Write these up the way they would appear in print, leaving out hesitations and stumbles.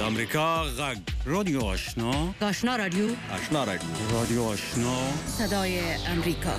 د امریکا غږ رادیو آشنا رادیو رادیو آشنا صدای امریکا.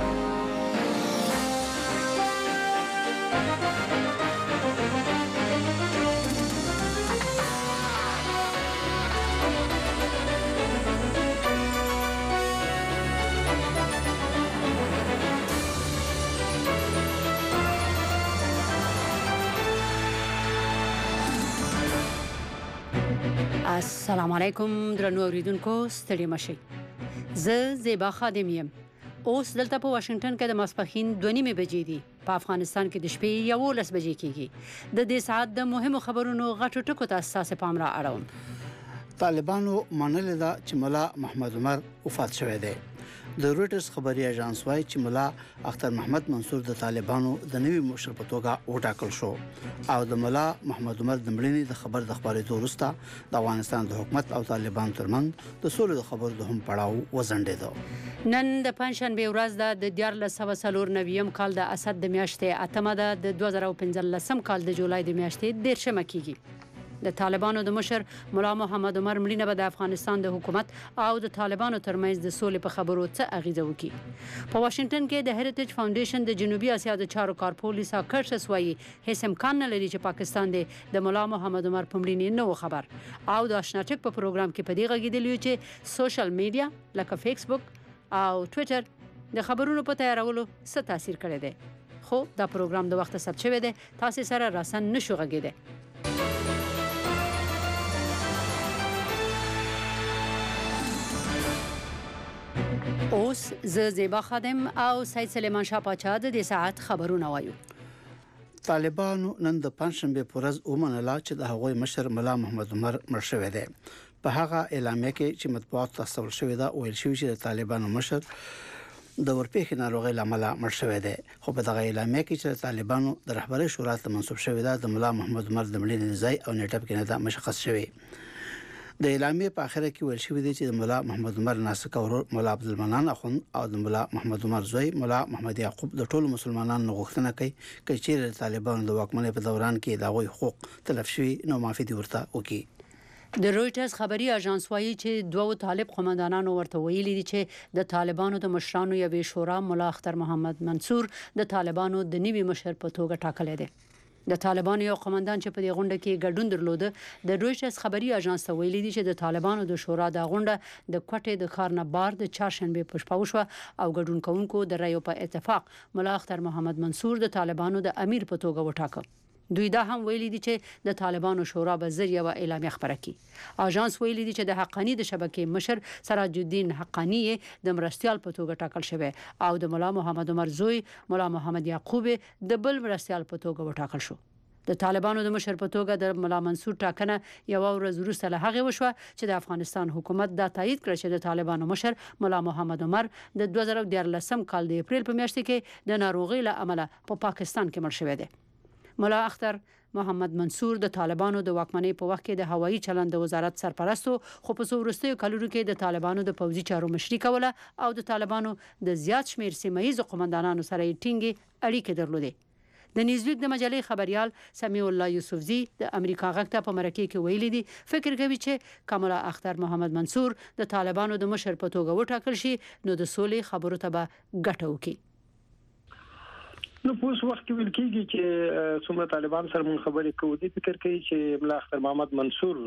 السلام علیکم درنو اوریدونکو، ستړي مشئ. زه زیبا خادم یم. اوس دلته په واشنگټن کې د ماسپښین 2:30 بجې دي. په افغانستان کې د شپې 11 بجې کېږي. د دې ساعت د مهمو خبرونو غټو ټکو ته اساس پام را اړوم. طالبانو منل دا چې ملا محمد عمر وفات شوی دی. د رويټرز خبري اژانس وايي چې ملا اختر محمد منصور د طالبانو د نوي مشر په توګه وټاکل شو او د ملا محمد عمر د مړینې د خبر د خبرېدو وروسته د افغانستان د حکومت او طالبانو ترمنځ د سولې د خبرو د هم پړاو وزنډېدو. نن د پنځشنبه ورځ د 1494 کال د اسد د میاشتې اتمه ده. د 2015 کال د جولای د میاشتې 13 کېږي. د طالبانو د مشر ملا محمد عمر مړینه به د افغانستان د حکومت او د طالبانو ترمنځ د سولې په خبرو څه اغیزه وکړي. په واشنگټن کې د هریټیج فاونډیشن د جنوبي اسیا د چارو کارپول لیسا کرشس وايي هیڅ امکان نه لري چې پاکستان د ملا محمد عمر په مړینې نه خبر او د آشناچک په پروګرام کې په دې غږیدلی چې سوشل میډیا لکه فیسبوک او ټوئیټر د خبرونو په تیارولو څه تاثیر کړی دی. خو دا پروګرام د وخت ثبت شوی دی، تاسو سره راسن نشو غږیدل. اوس زه زیبا خادم او سید سلیمان شاه پاچا د دې ساعت خبرونه وایو. طالبانو نن د پنځشنبه په ورځ ومنله چې د هغوی مشر ملا محمد عمر مړ شوی دی. په هغه اعلامیه کې چې مطبوعات تصور شوی دا ویل شوی چې د طالبانو مشر د ورپېښې ناروغۍ لامل مړ شوی دی. خو په دغه اعلامیه کې چې طالبانو د رهبرۍ شورا ته منسوب شوی دا د ملا محمد عمر د مړینې ځای او نیټه کې نه دا مشخص شوی. د اعلامیه په اخر کې ویل شوی دی چې د ملا محمد عمر ناسک ورور ملا عبدالمنان اخوند او د ملا محمد عمر زوی ملا محمد یعقوب د ټولو مسلمانانو غوښتنه کوي چې د طالبانو د واکمنۍ په دوران کې د هغوی حقوق تلف شوي نو معافي دي ورته وکړي. د رويټرز خبري اژانس وايي چې دوه طالب قومندانانو ورته ویلي دي چې د طالبانو د مشرانو یوې شورا ملا اختر محمد منصور د طالبانو د نوي مشر په توګه ټاکلی دی. د طالبانو یو قومندان چې په دې غونډه کې ګډون درلوده د رويټرز خبري اژانس ته ویلي دي چې د طالبانو د شورا د غونډه د کوټې د خار نه بار د چهارشنبه په شپه وشوه او ګډون کوونکو د رایو په اتفاق ملا اختر محمد منصور د طالبانو د امیر په توګه وټاکه. دوی دا هم ویلي دي چې د طالبانو شورا به ذریعہ و اعلامیه خبره کړي. اژانس ویلي دي چې د حقانی د شبکې مشر سراج الدین حقانی د مرستيال په توګه ټاکل شوی او د ملا محمد عمر زوی ملا محمد یعقوب د بل مرستيال په توګه وټاکل شو. د طالبانو د مشر په توګه د ملا منصور ټاکنه یو ورځ وروسته له هغه وشوه چې د افغانستان حکومت دا تایید کړ چې د طالبانو مشر ملا محمد عمر د 2014 کال د اپریل په میاشت کې د ناروغۍ له امله په پاکستان کې مړ شوی دی. ملا اختر محمد منصور د طالبانو د واکمنۍ په وخت کې د هوایي چلند د وزارت سرپرستو خو په وروستیو کلونو کې د طالبانو د پوځي چارو مشري کوله او د طالبانو د زیات شمیر سیمه‌ییز قومندانانو سره یې ټینګې اړیکې درلودې. د نیوزویک د مجلې خبريال سمیع الله یوسفزی د امریکا غږ ته په مرکه کې ویلي دي فکر کوي چې کملا اختر محمد منصور د طالبانو د مشر په توګه وټاکل شي نو د سولې خبرو ته به ګټه وکړي. نو په اوس وخت کې ویل کېږي چې څومره طالبان سره مون خبرې کوي دي فکر کوي چې ملا اختر محمد منصور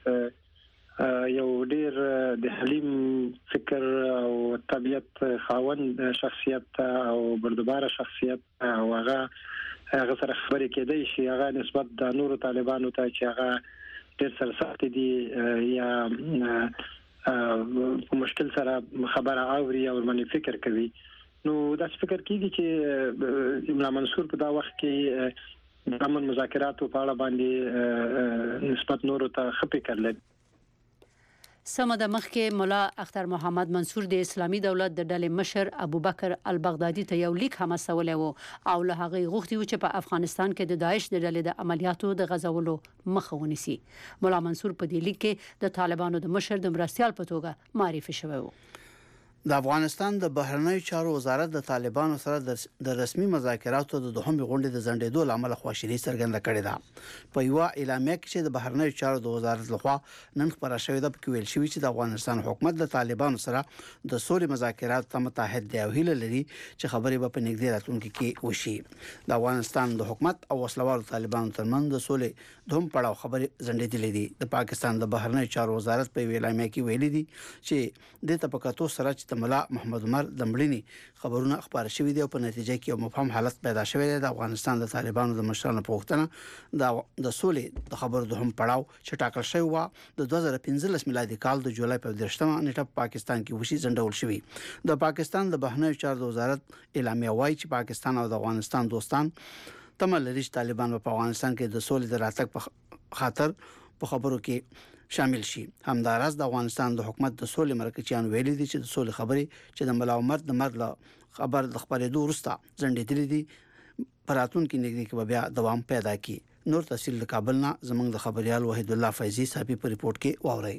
یو ډیر د حلیم فکر او طبيعت خاوند شخصیت او بردبار شخصیت او هغه سره خبرې کېدای شي هغه نسبت د نورو طالبانو ته چې هغه ډیر سرسخت دي یا په مشکل سره خبره اوري او باندې فکر کوي. نو دا فکر کیږي چې ملا منصور په دا وخت کې د امن مذاکراتو په اړه باندې نسبت نورو ته خپې کړل. سمه د مخکې ملا اختر محمد منصور د اسلامي دولت د ډلې مشر ابوبکر البغدادي ته یو لیک هم استولی و او له هغه غوښتي و چې په افغانستان کې د داعش د ډلې د عملیاتو د غزولو مخه ونیسي. ملا منصور په دې لیک کې د طالبانو د مشر د مرستيال په توګه معرفي شوی و. د افغانستان د بهرنیو چارو وزارت د طالبانو سره د رسمي مذاکراتو د دوهمې غونډې د ځنډېدو لامل خواشیني څرګنده کړې ده. په یو اعلامیه کې چې د بهرنیو چارو د وزارت لخوا نن خبره شوې ده، پکې ویل شوی چې د افغانستان حکومت د طالبانو سره د سولې مذاکراتو ته متحد دی او هیله لري چې خبرې به په نږدې راتلونکي کې وشي. د افغانستان د حکومت او وسلوالو طالبانو ترمنځ د سولې دوهم پړاو خبرې ځنډېدلې دي. د پاکستان د بهرنیو چارو وزارت په اعلامیه کې ویلي دي چې د تپکاتو سره د ملا محمد عمر د مړینې خبرونه خبر شوې دي او په نتیجه کې یو مفهوم حالت پیدا شوی دی. د افغانستان د طالبانو د مشرانو په وختنه د سولې د خبرو دوهم پړاو چې ټاکل شوی و د 2015 میلادي کال د جولای په 10مه نیټه په پاکستان کې وشي ځنډول شوی. د پاکستان د بهرنیو چارو وزارت اعلامیه وايي چې پاکستان او د افغانستان دوستان تمه لري چې طالبان په افغانستان کې د سولې د راتګ په خاطر په خبرو کې شامل شي. همداراز د افغانستان د حکومت د سولې مرکزیان ویلي دي چې د سولې خبرې چې د ملا عمر د مرګ خبر د خبرېدو وروسته ځنډېدلې دي په راتلونکي نږدې کې به بیا دوام پیدا کړي. نور تفصیل د کابل نه زموږ د خبريال وحید الله فیضی صاحب په ریپورت کې واوري.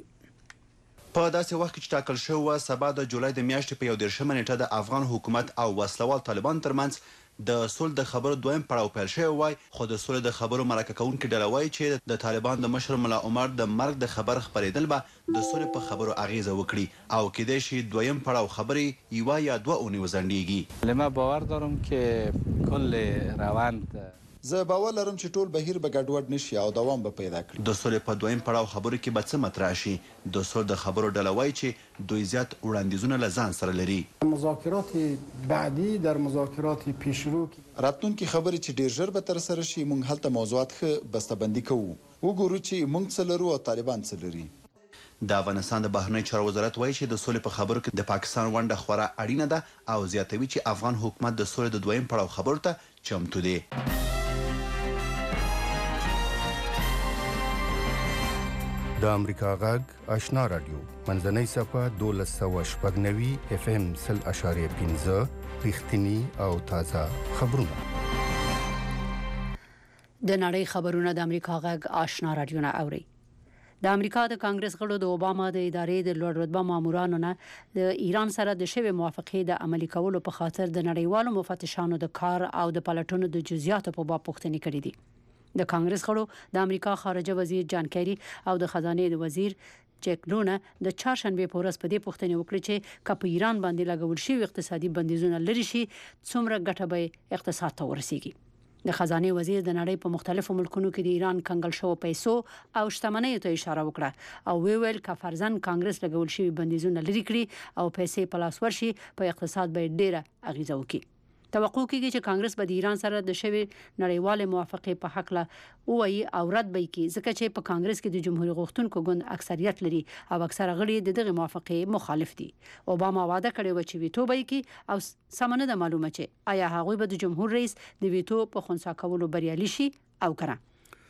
په داسې وخت کې چې ټاکل شوی و سبا د جولای د میاشتې په 11مه نیټه د افغان حکومت او وسلوال طالبان ترمنځ د سول د خبرو دویم پړاو پیل شوی وای، خو د سول د خبرو مرکه کوونکي ډله وایي چې د طالبان د مشر ملا عمر د مرګ د خبر خبرېدل به د سول په خبرو اغیزه وکړي او کېدای شي دویم پړاو خبرې یو یا دوه اونۍ وځنډېږي. ما باور دارم که کل روند زه باور لرم چې ټول بهیر به ګډوډ نشي او دوام به پیدا کړي. د سولې په دویم پړاو خبرو کې به څه مطرح شي؟ د سول د خبرو ډله وایي چې دوی زیات وړاندیزونه له ځان سره لري. مذاکرات بعدی در مذاکرات پیشرو راتلونکي خبرې چې ډیر ژر به تر سره شي، موږ هلته موضوعات ښه بسته‌بندي کوو، وګورو چې موږ څه لرو او طالبان څه لري. د افغانستان د بهرنیو چارو وزارت وایي چې د سولې په خبرو کې د پاکستان ونډه خورا اړینه ده او زیاتوي چې افغان حکومت د سولې د دویم پړاو خبرو ته چمتو دی. د امریکا غږ آشنا رادیو منځنۍ صفحه 1290 اف ام 0.15 رښتینی او تازه خبرونه. د نړۍ خبرونه د امریکا غږ آشنا رادیو نه اوري. د امریکا د کانګرس غړو د اوباما د ادارې د لوړ رتبه مامورانو نه د ایران سره د شوی موافقې د عملي کولو په خاطر د نړیوالو مفتشانو د کار او د پلټنو د جزئیاتو په باب پوښتنې کړې دي. د کانګرس غړو د امریکا خارجه وزیر جان کیری او د خزانه د وزیر چیک لونه د چهارشنبه په ورځ په دې پوښتنه وکړه چې کپ ایران باندې لګول شوی اقتصادي بندیزونه لري شي څومره ګټه به اقتصاد ته ورسیږي. د خزانه وزیر د نړۍ په مختلفو ملکونو کې د ایران کنګل شو پیسو او شتمنۍ ته اشاره وکړه او ویل ک فرضاً کانګرس لګول شوی بندیزونه لري کړي او پیسې په لاس ورشي په اقتصاد به ډیره اغیزه وکړي. توقع کیږي چې کانګرس به د ایران سره د شوی نړیواله موافقه په حق له وایي او رد به کی ځکه چې په کانګرس کې د جمهوریت غوښتونکو ګوند اکثریت لري او اکثره غړي دغه موافقه مخالف دي. اوباما وعده کړی و چې ویټو به کی او سمنه د معلومه چې آیا هغه به د جمهور رئیس د ویټو په خنثی کولو بریالي شي او کنه.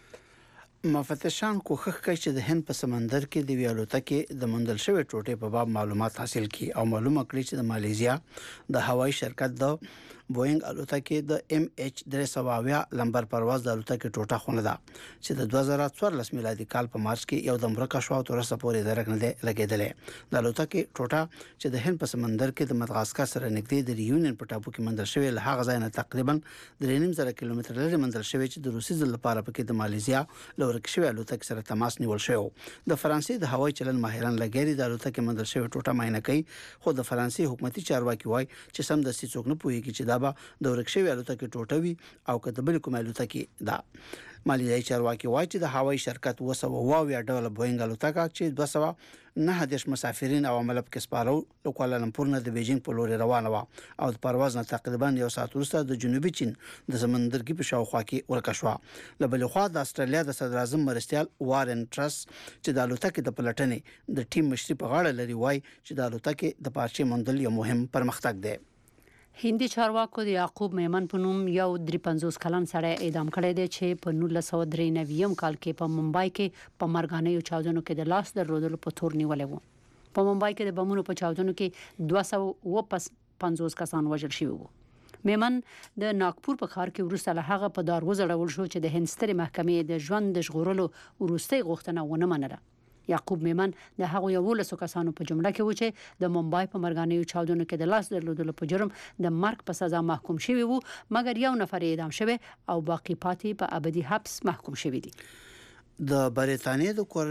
مفتشان کوښښ کوي چې د هند په سمندر کې د ویالوتکې د مندل شوی ټوټې په باب معلومات حاصل کړي او معلومه کړي چې د مالیزیا د هوایي شرکت د بوئنګ الوتکې د MH370 لمبر پرواز د الوتکې ټوټه خونه ده چې د 2014 میلادي کال په مارچ کې یو د امریکا شو او ترسه پورې درک نه دی لګیدلې. د الوتکې ټوټه چې د هند په سمندر کې د مدغاسکر سره نږدې د ریونین په ټاپو کې مندل شوی له هغه ځای نه تقریبا 3.5 کیلومتر لرې مندل شوی چې د روسي ځل لپاره پکې د مالیزیا لورک شوی الوتکې سره تماس نیول شوی. د فرانسې د هوایي چلن ماهران لګیري د الوتکې مندل شوی ټوټه معاینه کوي، خو د فرانسې حکومتي چارواکي وایي چې سم د څوک نه پوهیږي چې دا به د ورکشوي الوتکې ټوټوي او کته بل کوم الوتکې ده. مالیزیایي چارواکي وایي چې د هوایي شرکت 200 ډول بوئنګ الوتکه چې 209 مسافرین او عمله پکې سپارو له کوالالمپور نه د بیجینګ په لور روانه و او د پرواز نه تقریبا یو ساعت وروسته د جنوبي چین د سمندرګي په شاوخوا کې ورکه شو. له بل خوا د استرالیا د صدر اعظم مرستيال وارن ټرس چې د الوتکې د پلټنې د ټیم مشري په غاړه لري وایي چې د الوتکې د پارچې موندل یو مهم پرمختګ دی. هندي چارواکو د یعقوب میمن په نوم یو 53 کلن سړی اعدام کړی دی چې په 1993 کال کې په ممبای کې په مرګانیو چاودنو کې د لاس درلودلو په تور نیولې وو. په ممبای کې د بمونو په چاودنو کې 250 کسان وژل شوي وو. میمن د ناگپور په ښار کې وروسته له هغه په دار وځړول شو چې د هند سترې محکمې د ژوند د ژغورلو وروستۍ غوښتنه ونه منله. یعقوب میمن د هغو 11 کسانو په جمله کې و چې د ممبای په مرګانیو چاودنو کې د لاس درلودلو په جرم د مرګ په سزا محکوم شوی وو، مګر یو نفر اعدام شوی او باقی پاتې په ابدي حبس محکوم شوی دي. د بریتانیا د